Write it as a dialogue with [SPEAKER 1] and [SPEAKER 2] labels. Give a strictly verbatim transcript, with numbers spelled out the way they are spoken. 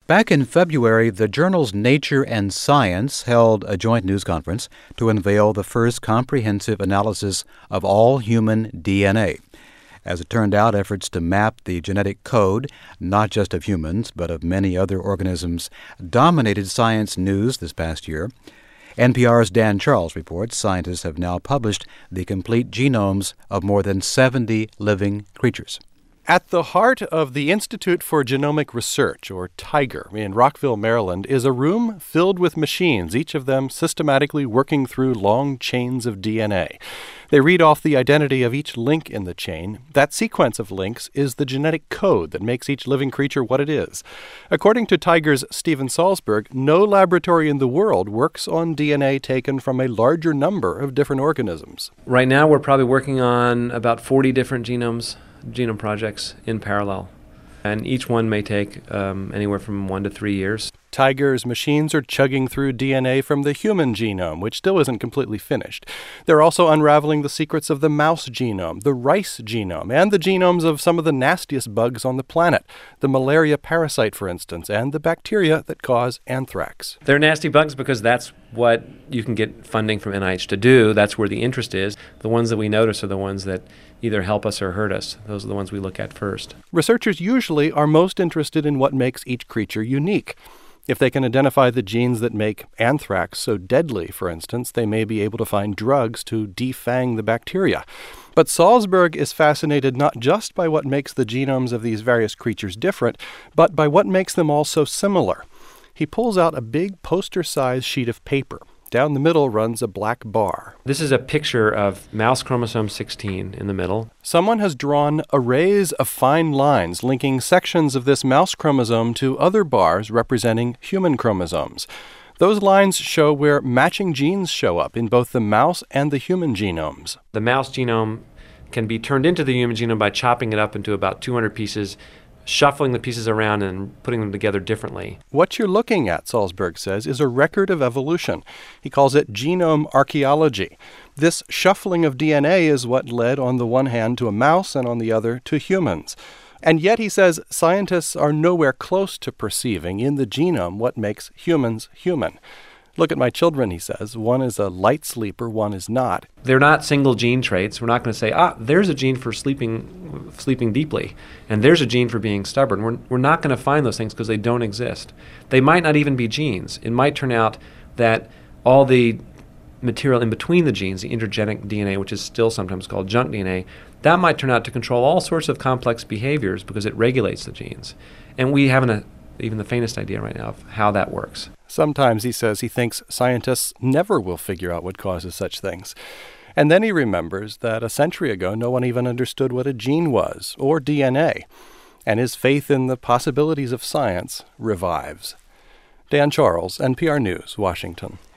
[SPEAKER 1] Back in February, the journals Nature and Science held a joint news conference to unveil the first comprehensive analysis of all human D N A. As it turned out, efforts to map the genetic code, not just of humans, but of many other organisms, dominated science news this past year. N P R's Dan Charles reports scientists have now published the complete genomes of more than seventy living creatures.
[SPEAKER 2] At the heart of the Institute for Genomic Research, or TIGER, in Rockville, Maryland, is a room filled with machines, each of them systematically working through long chains of D N A. They read off the identity of each link in the chain. That sequence of links is the genetic code that makes each living creature what it is. According to TIGER's Stephen Salzberg, no laboratory in the world works on D N A taken from a larger number of different organisms.
[SPEAKER 3] Right now, we're probably working on about forty different genomes. genome projects in parallel, and each one may take um, anywhere from one to three years.
[SPEAKER 2] TIGER's machines are chugging through D N A from the human genome, which still isn't completely finished. They're also unraveling the secrets of the mouse genome, the rice genome, and the genomes of some of the nastiest bugs on the planet, the malaria parasite, for instance, and the bacteria that cause anthrax.
[SPEAKER 3] They're nasty bugs because that's what you can get funding from N I H to do. That's where the interest is. The ones that we notice are the ones that either help us or hurt us. Those are the ones we look at first.
[SPEAKER 2] Researchers usually are most interested in what makes each creature unique. If they can identify the genes that make anthrax so deadly, for instance, they may be able to find drugs to defang the bacteria. But Salzberg is fascinated not just by what makes the genomes of these various creatures different, but by what makes them all so similar. He pulls out a big poster-sized sheet of paper. Down the middle runs a black bar.
[SPEAKER 3] This is a picture of mouse chromosome sixteen in the middle.
[SPEAKER 2] Someone has drawn arrays of fine lines linking sections of this mouse chromosome to other bars representing human chromosomes. Those lines show where matching genes show up in both the mouse and the human genomes.
[SPEAKER 3] The mouse genome can be turned into the human genome by chopping it up into about two hundred pieces, shuffling the pieces around and putting them together differently.
[SPEAKER 2] What you're looking at, Salzberg says, is a record of evolution. He calls it genome archaeology. This shuffling of D N A is what led on the one hand to a mouse and on the other to humans. And yet, he says, scientists are nowhere close to perceiving in the genome what makes humans human. Look at my children, he says. One is a light sleeper, one is not.
[SPEAKER 3] They're not single gene traits. We're not going to say, ah, there's a gene for sleeping sleeping deeply, and there's a gene for being stubborn. We're, we're not going to find those things because they don't exist. They might not even be genes. It might turn out that all the material in between the genes, the intergenic D N A, which is still sometimes called junk D N A, that might turn out to control all sorts of complex behaviors because it regulates the genes. And we haven't a, even the faintest idea right now of how that works.
[SPEAKER 2] Sometimes, he says, he thinks scientists never will figure out what causes such things. And then he remembers that a century ago, no one even understood what a gene was, or D N A. And his faith in the possibilities of science revives. Dan Charles, N P R News, Washington.